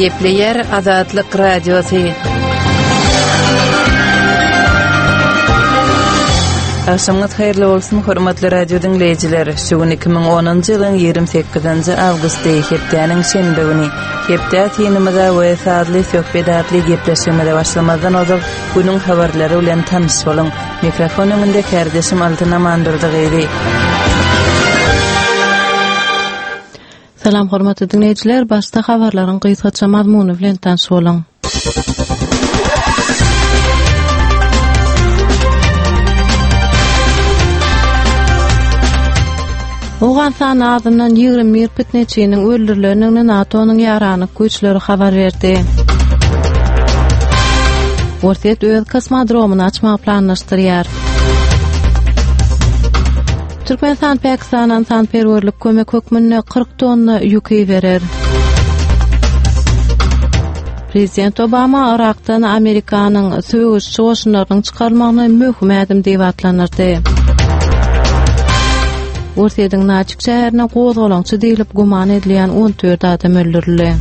Gepleyer Azatlyk Radiosu. Akşamınız hayırlı olsun, hormatly radio dinleyijiler. Şugun 2010-njy ýylyň 28-nji awgusty hepdeniň şenbe güni. Hepde tenimize we saatly söhbetli gepleşmede başlamadan ozal günüň habarlary bilen tanış bolun. Mikrofon öňünde kardeşim Altına Mandyrdygydy. Salam hormatly dinleyijiler, başda habarlaryň gysgaça mazmuny bilen tanış bolun. Awganistan adından 21 pitneçiniň öldürilenini NATO-nyň ýaranyk güýçleri habar berdi. Orset öz kosmodromuny açmak planlaşdyrýar. Türkmenistan Pakistanyň sanperwerlik kömek hökmüne 40 tonna ýüki berer. Prezident Obama Irakdan Amerikanyň söwüş çygyşlaryny çykarmagyny möhüm ädim diýip atlanyrdy. Orsedyň Naçyk şäherine gozgalançy diýilip guman edilýän 14 adam öldürildi.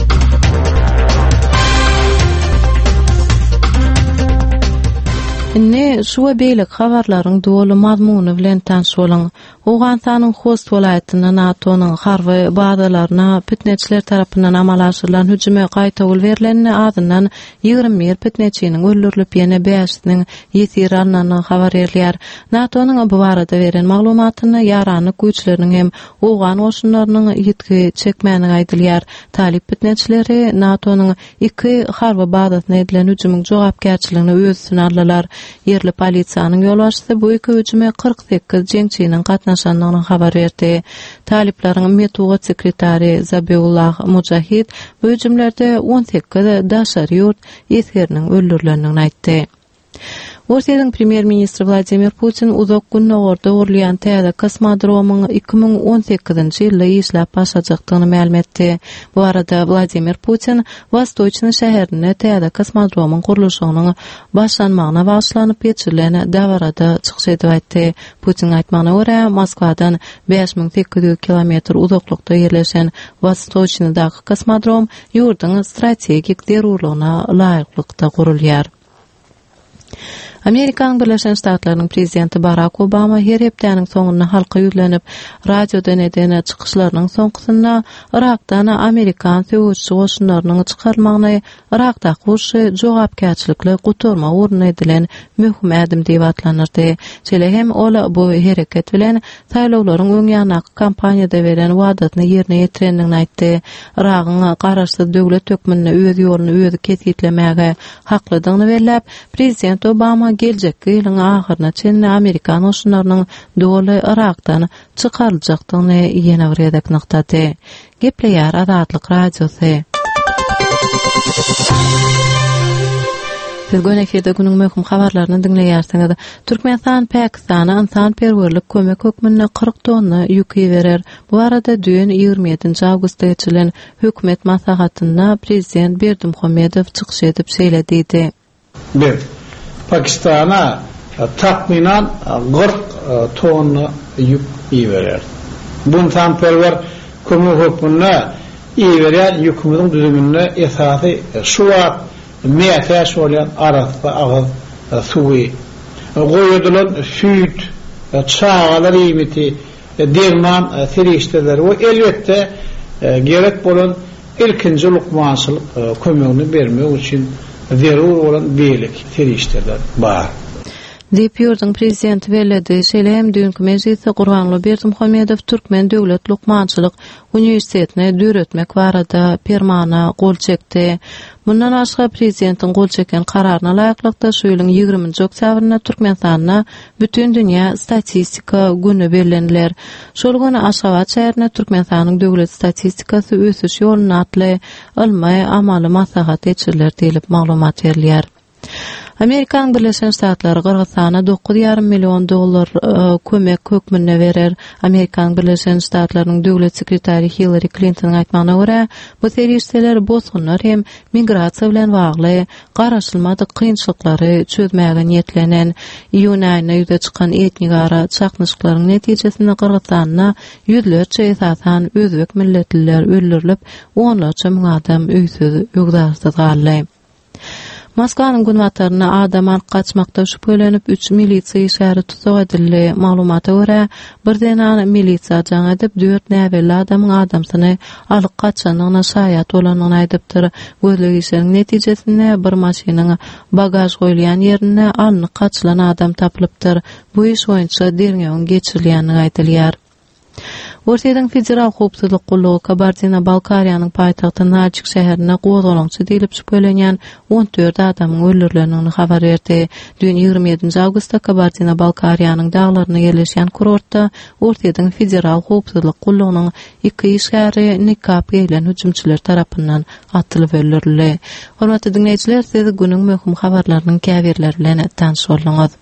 Inne şu beýlik habarlaryň dolu mazmuny bilen tanış bolun. Awganistanyň Khost welaýatyna NATO-nyň harby bazalaryna pitneçiler tarapyndan amal aşyrylan hüjüme gaýta ul berilenine adından 21 pitneçiniň öldürilip ýene 5-iniň ýetir alnanyny habar berýär. NATO-nyň bu barada beren maglumatyny ýaranyk güýçleriniň hem Awgan goşunlarynyň ýetki çekmäni aýdylýar. Talip pitneçileri NATO-nyň 2 harby bazasyna edilen hüjümyň jogapkärçiligini öz üstüne aldylar. Yerli polisiýanyň ýolbaşçysy bu iki hüjüme 48 jeňçiniň gatnaşandygyny habar berdi. Taliplaryň metugat sekretary Zabiullah Mujahid bu hüjümlerde 18 daşary ýurt ýetgeriniň öldürilendigini aýtdy. Russiýanyň premier ministri Vladimir Putin uzak gün orada urlayan täze kosmodromuň 2018-nji ýylda işläp başlajakdygyny ma'lum etdi. Bu arada Vladimir Putin Vostochny şäherine täze kosmodromuň gurulşynyň başlanmagyna başlanyp geçirilen dawarada çykyş edip aýtdy. Putin aýtmagyna görä, Moskwadan 5800 kilometr uzaklykda ýerleşen Vostochnydaky kosmodrom ýurdyň strategik derurlygyna laýyklykda gurulýar. Amerikanyň Birleşen Ştatlarynyň prezidenti Barack Obama her hepdeniň soňuna halka ýüzlenip radiodan eden çykyşlarynyň soňkysyna Irakdan Amerikan söwüşçi goşunlarynyň çykarmagyny Irakda goşy jogapkärçilikle guturma urun edilen möhüm ädim diýip atlanyrdy. Şeýle hem ol bu hereket bilen saýlawlaryň öňýanyk kampaniýada beren wadatyny ýerine ýetirendigini aýtdy. Iragyň garaşsyz döwlet hökmüne öz ýoluny özü kesitlemäge haklydygyny belläp, prezident Obama geljekki ýylyň ahyryna çenli Amerikan goşunlarynyň doly Irakdan çykaryljakdygyny ýene bir edek noktady. Gepleýär Azatlyk Radiosu. Siz gönekede günüň möhüm habarlaryny dinleýärsiňiz. Türkmenistan Pakistanyň sanperwerlik kömek hökmüne 40 tonna ýüki berer. Bu arada düýün 27-nji awgustda geçirilen hökümet maslahatyna prezident Berdimuhammedow çykyş edip şeýlediydi. Pakistan'a takminan 40 tonna yük verir. Bundan perver kömür hükmüne verir, yükümüzün düzümüne esası suat, meyteş olan arasında ağız suyu. Koyudulan süt, çağalar imiti, derman, serişteler ve elbette gerek olan ilkinci lukmançılık kömürünü vermek için zerur olan beýlik serişteler bar. Diýip ýurdun prezidenti bellädi. Şeýle hem dünkü mejlisde Gurbanly Berdimuhammedow Türkmen Döwlet Lukmançylyk Uniwersitetine döretmek barada permana gol çekdi. Bundan başga prezidentiň gol çeken kararyna laýyklykda şu ýylyň 20-nji oktýabryna Türkmenistana bütün dünýä statistika güni bellendiler. Şol güni Aşgabat şäherine Türkmenistanyň döwlet statistikasy ösüş ýoluna atly ilmi amaly maslahat etçiler diýilip maglumat berilýär. Amerikan Birleşen Ştatlary Kyrgyzstana $9,5 milyon kömek hökmüne berer. Amerikan Birleşen Ştatlarynyň döwlet sekretary Hillary Clinton aýtmagyna görä, bu terýişler bozgunlar hem migrasiýa bilen bagly garaşylmady kynçylyklary çözmäge niýetlenen iýun aýyna ýüze çykan etnik ara çaknyşyklaryň netijesinde Kyrgyzstana ýüzlerçe esasan özbek milletliler öldürilip, onlarça müň adam öýsüz ýogdaşda galdy. Moskvanyň günwatlaryna adam kaçmakda şüphelenip 3 milisiýa şäheri tutsak edildi. Malumata görä, birden milisiýa jaň edip 4 näwelli adamyň adamsyny alyp kaçanyna şaýat bolanyny aýdypdyr. Gözlegişleriň netijesinde bir maşynyň bagaj goýulýan ýerine alnyp kaçylan adam tapylypdyr. Bu iş boýunça derňegiň geçirilýäni aýdylýar. Ortadan federal hukukçylyk gullugy Kabardino-Balkariýanyň paýtagty Najik şäherine gowzalaňçy diýilip şüphelenýän 14 adamyň öldürilenini habar berdi. Dün 27 awgustda Kabardino-Balkariýanyň daglaryna yerleşýän kurortda ortadan federal hukukçylyk gullugynyň 2 işgäri nikap eýlen hüjümçiler tarapyndan atylyp öldürildi. Hormatly dinleýijiler, siz günüň möhüm habarlarynyň käbirleri bilen tanış bolýaňyz.